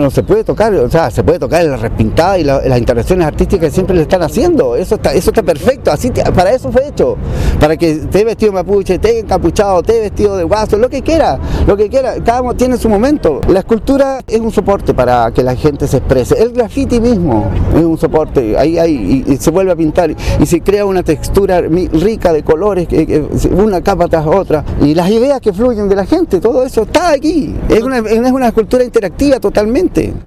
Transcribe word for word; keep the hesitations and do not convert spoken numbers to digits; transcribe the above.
no se puede tocar, o sea, se puede tocar la repintada y la, las intervenciones artísticas que siempre le están haciendo, eso está, eso está perfecto, así te, para eso fue hecho, para que esté vestido de mapuche, esté encapuchado, esté vestido de guaso, lo que quiera, lo que quiera, cada uno tiene su momento. La escultura es un soporte para que la gente se exprese, el graffiti mismo es un soporte, ahí, ahí y, y se vuelve a pintar y, y se crea una textura rica de colores, una capa tras otra, y las ideas que fluyen de la gente, todo eso está aquí, es una, es una escultura interactiva totalmente.